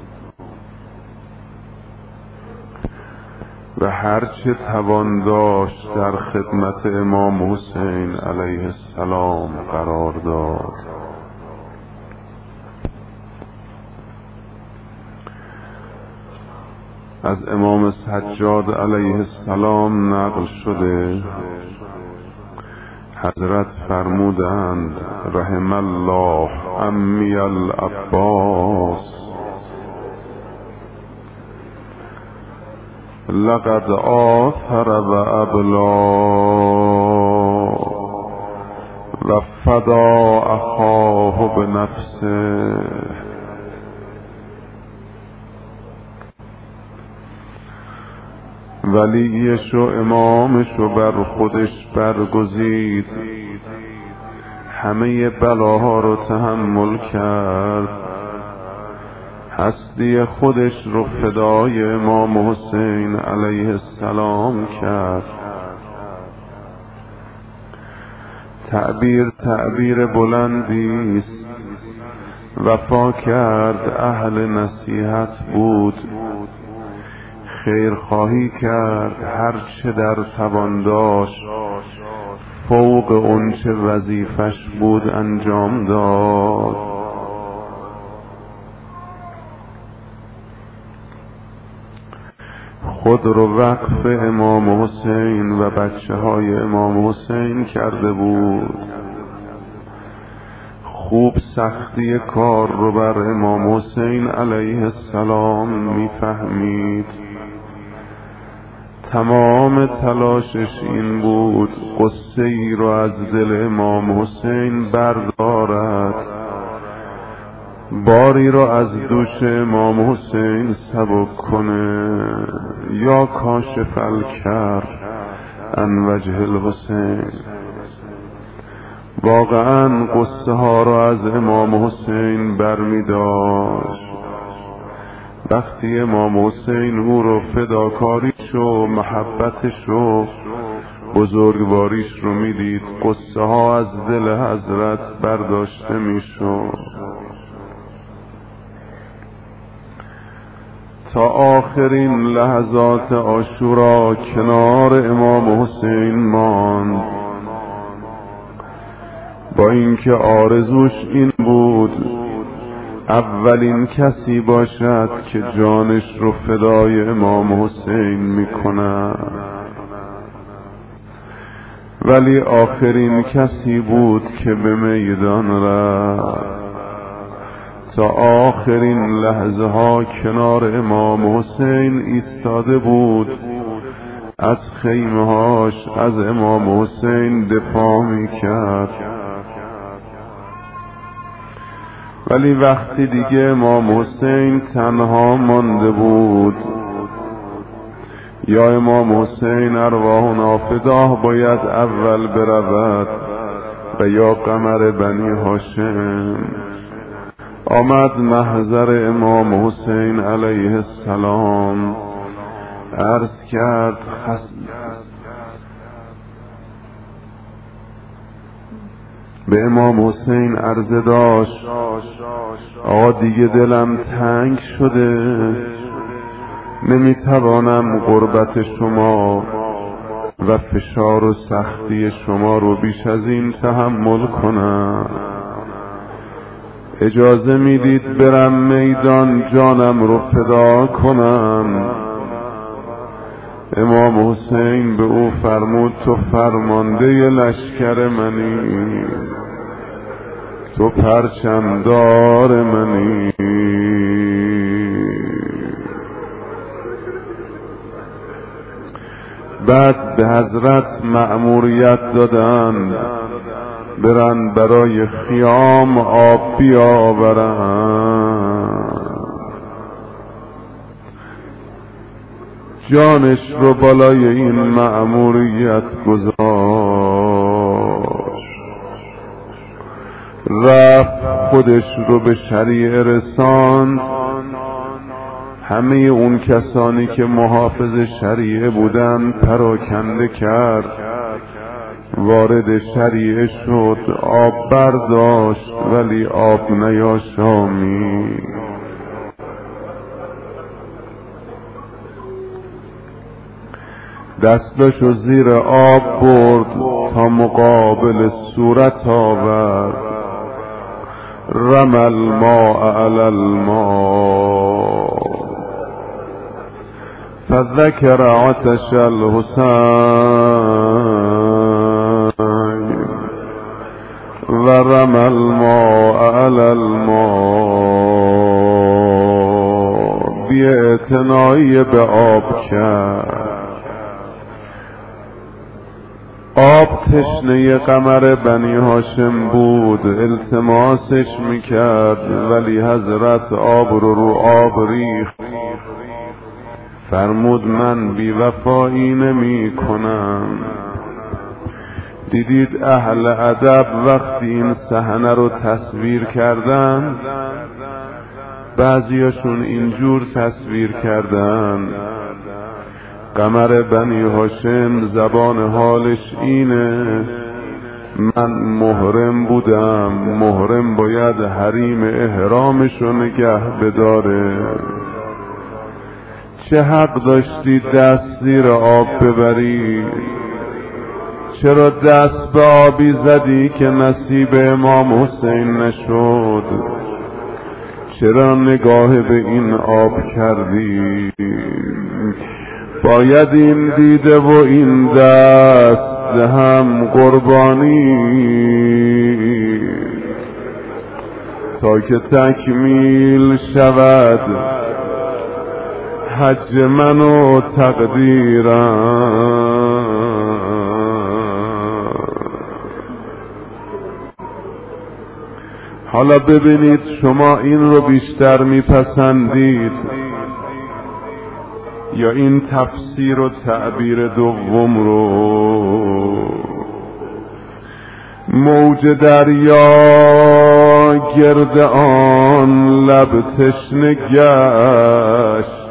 و هرچه توان داشت در خدمت امام حسین علیه السلام قرار داد. از امام سجاد علیه السلام نقل شده، حضرت فرمودند رحم الله عمی العباس لقد آثر و ابلا و فدا اخاه بنفسه. ولیش و امامش رو بر خودش برگزید، همه بلاها رو تحمل کرد، هستی خودش رو فدای امام حسین علیه السلام کرد. تعبیر تعبیر بلندی است، وفا کرد، اهل نصیحت بود، خیرخواهی کرد، هر چه در توان داشت فوق اون چه وظیفش بود انجام داد. خود رو وقف امام حسین و بچه های امام حسین کرده بود. خوب سختی کار رو بر امام حسین علیه السلام میفهمید. تمام تلاشش این بود قصه ای رو از دل امام حسین بردارد، باری رو از دوش امام حسین سبک کنه. یا کاشف الکر عن وجه الحسین. واقعا قصه ها رو از امام حسین برمی داشت. وقتی امام حسین او رو فداکاریش و محبتش و بزرگواریش رو می دید، قصه ها از دل حضرت برداشته می شد. تا آخرین لحظات عاشورا کنار امام حسین ماند، با اینکه آرزوش این بود اولین کسی باشد که جانش رو فدای امام حسین میکنه، ولی آخرین کسی بود که به میدان رفت. تا آخرین لحظه ها کنار امام حسین ایستاده بود، از خیمه هاش از امام حسین دفاع میکرد. ولی وقتی دیگه امام حسین تنها مانده بود، یا امام حسین ارواح فداه باید اول برود و یا قمر بنی هاشم، آمد محضر امام حسین علیه السلام، عرض کرد خس... به امام حسین عرضه داشت آقا دیگه دلم تنگ شده، نمیتوانم غربت شما و فشار و سختی شما رو بیش از این تحمل کنم. اجازه میدید برم میدان جانم رو فدا کنم؟ امام حسین به او فرمود تو فرمانده لشکر منی، تو پرچمدار منی. بعد به حضرت مأموریت دادند برن برای خیام آب بیاورن. جانش رو بالای این مأموریت گذاشت، رفت خودش رو به شریعه رساند. همه اون کسانی که محافظ شریعه بودن پراکنده کرد، وارد شریعه شد، آب برداشت ولی آب نیاشامید. دستشو زیر آب برد تا مقابل صورت آورد، رمى الماء علی الماء فذكر عطش الحسين ورمى الماء علی الماء. بی‌اعتنایی به آب کرد. آب تشنه قمر بنی هاشم بود، التماسش میکرد ولی حضرت آب رو رو آب ریخت. فرمود من بی وفایی نمی کنم. دیدید اهل ادب وقتی این صحنه رو تصویر کردن، بعضیاشون اینجور تصویر کردن قمر بنی هاشم زبان حالش اینه من محرم بودم، محرم باید حریم احرامشو نگه بداره. چه حق داشتی دست زیر آب ببری؟ چرا دست به آبی زدی که نصیب امام حسین نشد؟ چرا نگاه به این آب کردی؟ باید این دیده و این دست هم قربانی تا که تکمیل شود حج من و تقدیرم. حالا ببینید شما این رو بیشتر میپسندید یا این تفسیر و تعبیر دوم رو؟ موج دریا گرد آن لب تشنه گشت،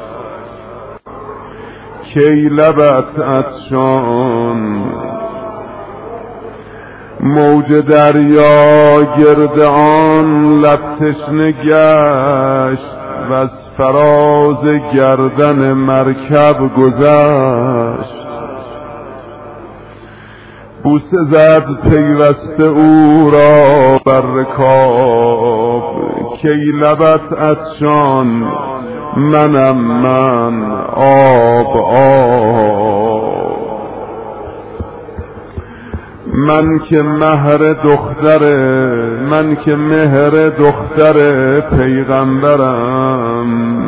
کی لبت عطشان. موج دریا گرد آن لب تشنه گشت و از فراز گردن مرکب گذشت. بوسه زد پیوسته او را بر رکاب، کی لبت عطشان منم من آب آب. من که مهر دختر من که مهر دختر پیغمبرم،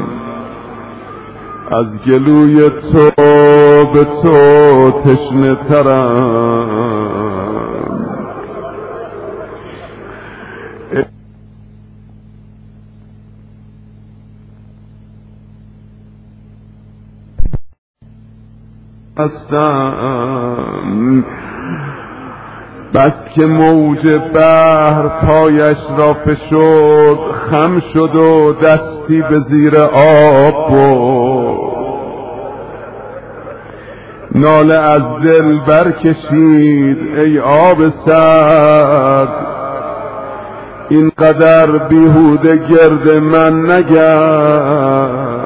از گلوی تو به تو تشنه ترم. هستم بس که موج بحر پایش را فشرد، خم شد و دستی به زیر آب برد. ناله از دل برکشید ای آب سرد، اینقدر بیهوده گرد من نگرد.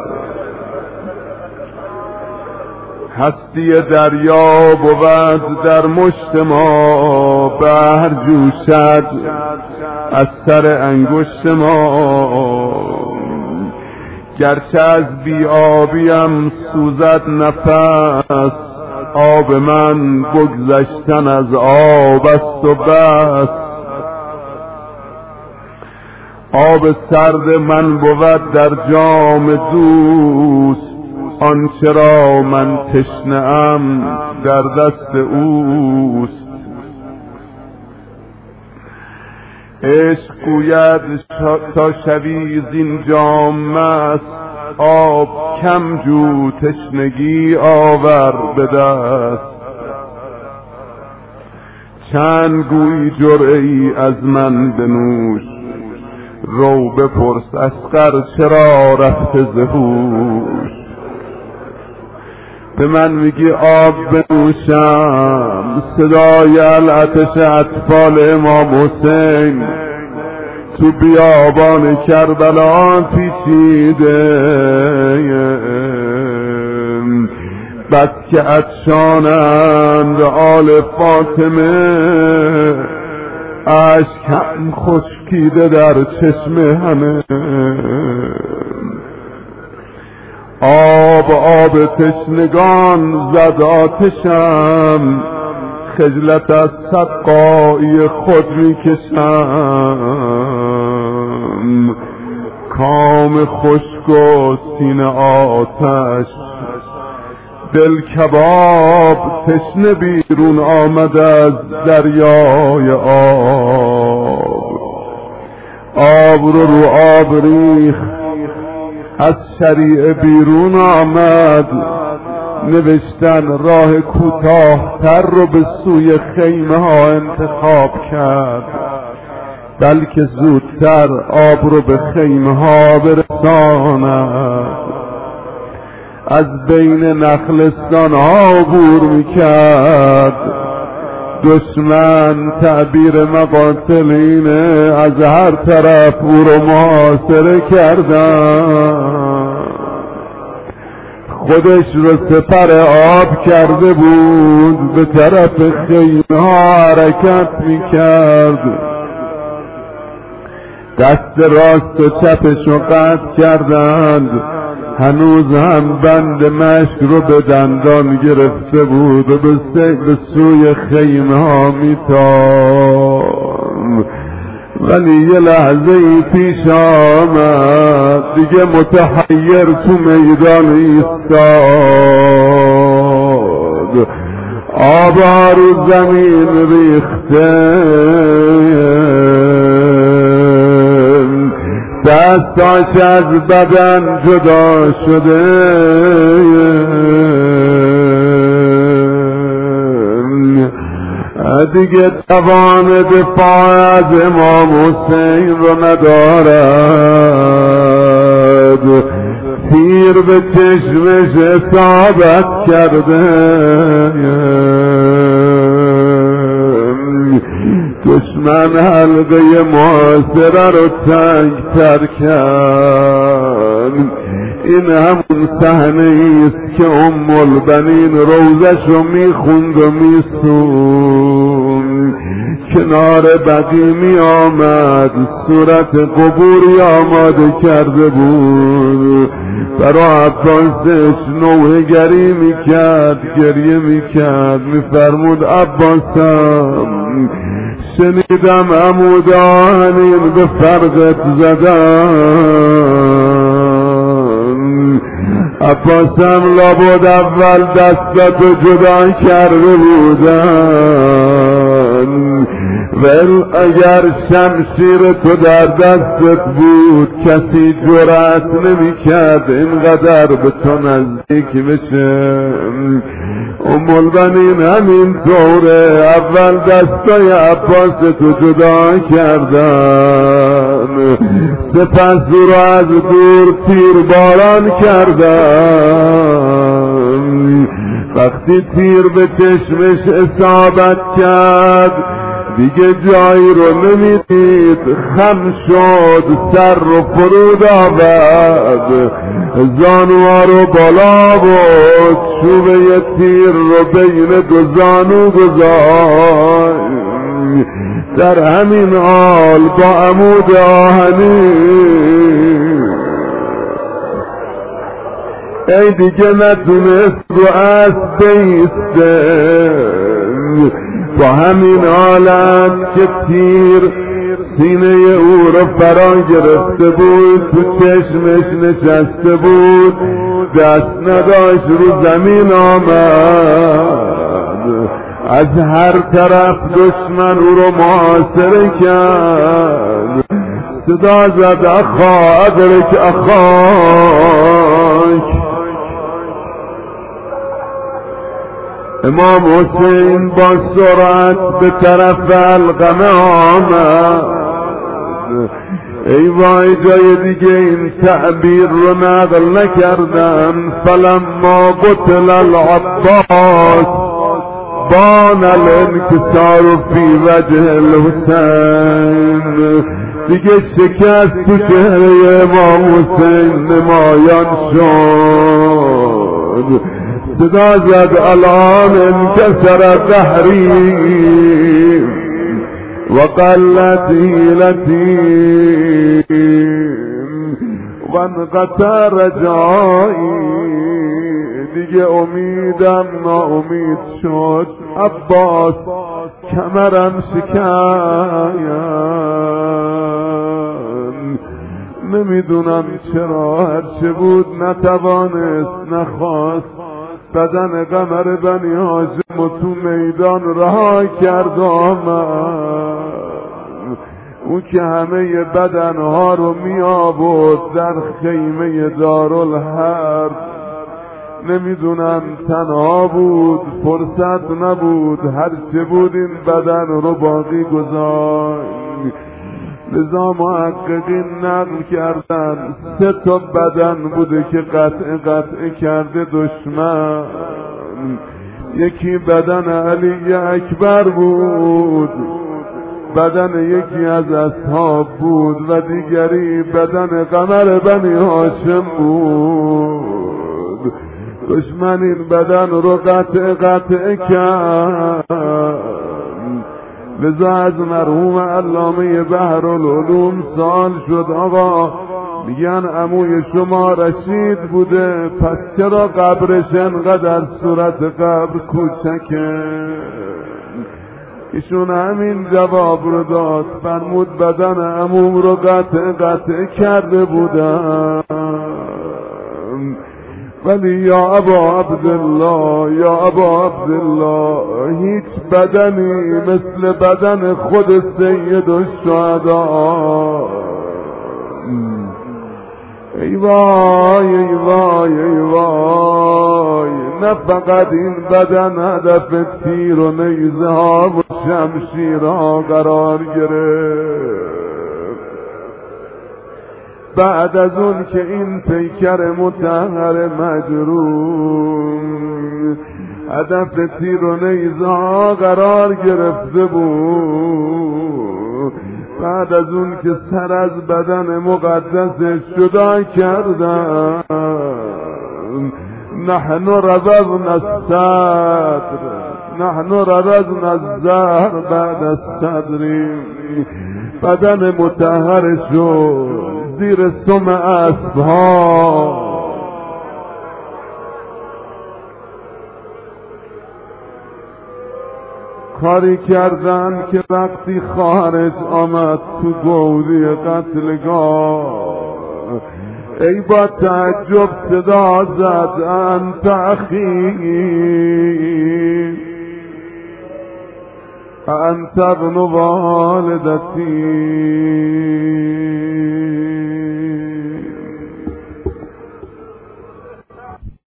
هستی دریا بود در مشت ما، بحر جوشد از سر انگشت ما. گرچه از بی آبیم سوزد نفس، آب من بگذشتن از آب است و بس. آب سرد من بود در جام دوست، آنچه را من تشنه ام در دست اوست. عشق گوید تا شوی زین جام مست، آب کم جو تشنگی آور به دست. چند گویی جرعه ای از من بنوش، رو بپرس اصغر چرا رفته ز هوش. به من میگی آب بنوشم، صدای العطش اطفال امام حسین تو بیابان کربلا پیچیده. بس که عطشانند آل فاطمه، اشکم خشکیده در چشم همه. آب آب تشنگان زد آتشم، خجلت از سقایی خود میکشم. کام خشک و سینه آتش، دل کباب تشنه بیرون آمد از دریای آب. آب رو رو آب ریخ، از شریعه بیرون آمد. نوشتن راه کوتاه‌تر رو به سوی خیمه ها انتخاب کرد، بلکه زودتر آب رو به خیمه ها برساند. از بین نخلستان ها عبور میکرد. دشمن تعبیر مقاتلینه، از هر طرف او رو محاصره کردن. خودش رو سپر آب کرده بود، به طرف خیمه ها حرکت میکرد. دست راست و چپش رو قطع کردند، هنوز هم بند مشک رو به دندان گرفته بود و به سوی خیمه ها میتان، ولی یه لحظه ای پیش آمد دیگه متحیر تو میدان ایستاد، آبا رو زمین ریخته، دستاش از بدن جدا شده، دیگه توان دفاع از امام حسین رو ندارد، تیر به چشمش اصابت کرده، دشمن حلقه محاصره رو تنگ تر کرد. این همون صحنه ایست که ام البنین روزش رو میخوند و میسون، کنار بقی می آمد، صورت قبوری آماده کرده بود، برا عباسش نوه گری می کرد، گریه می کرد، می فرمود عباسم شنیدم عمود آهنین به فرقت زدن، عباسم لابد اول دستتو جدا کرده بودن، ول اگر شمشیر تو در دستت بود کسی جرأت نمی کرد اینقدر به تو نزدیک بشه. ام البنین همین طوره، اول دستای عباس تو جدا کردن، سپس رو از دور تیر باران کردن، وقتی تیر به چشمش اصابت کرد دیگه جایی رو نمیدید، خم شد، سر رو فرود آورد، زانوها رو بالا بود، چوبه تیر رو بین دو زانو گذاشت، در همین حال با عمود آهنی ای دیگه نتونست رو اسب بیسته، با همین حالت که تیر سینه او رو فرا گرفته بود، تو چشمش نشسته بود، دست نداشت، رو زمین آمد، از هر طرف دشمن او رو محاصره کرد، صدا زد اخا ادرک اخاک. امام حسین با سرعت به طرف القمه آمد، ای وای جای دیگه این تعبیر رو نقل نکردن، فلما قتل العباس بان الانکسار فی وجه الحسین، دیگه شکست تو چهره امام حسین نمایان شد، صدا زد الان انکسر دهری و قلت حیلتی و انقطع رجایی، دیگه امیدم ناامید شد، عباس کمرم شکن، نمیدونم چرا هرچه بود نتوانست نخواست بدن قمر بنی هاشم و تو میدان رها کرد آمد، اون که همه بدنها رو می آورد در خیمه دارالحرب، نمیدونم تنها بود، فرصت نبود، هرچه بود این بدن رو باقی گذاشت، لذا محققین نقل کردن سه تا بدن بوده که قطع قطع کرده دشمن، یکی بدن علی اکبر بود، بدن یکی از اصحاب بود و دیگری بدن قمر بنی هاشم بود. دشمن این بدن رو قطع قطع کرد، لذا از مرحوم علامه بحرالعلوم سوال شد آقا میگن عموی شما رشید بوده، پس چرا قبرش انقدر صورت قبر کوچکه؟ ایشون همین جواب رو داد، فرمود بدن عموم رو قطع قطع کرده بودم، ولی یا ابا عبدالله یا ابا عبدالله هیچ بدنی مثل بدن خود سید الشهدا. ای وای ای وای ای وای، نه فقط این بدن هدف تیر و نیزه ها و شمشیرها قرار گرفت، بعد از اون که این پیکر مطهر مجروح هدف تیر و نیزه ها قرار گرفته بود، بعد از اون که سر از بدن مقدسش جدا کردن، نحن ربضنا الصدر نحن ربضنا الزهر بعد الصدر، بدن مطهرش رو زیر سم اسبها کاری کردن که وقتی خواهرش آمد تو گودی قتلگاه، ای با تعجب صدا زد انت اخی انت ابن والدتی.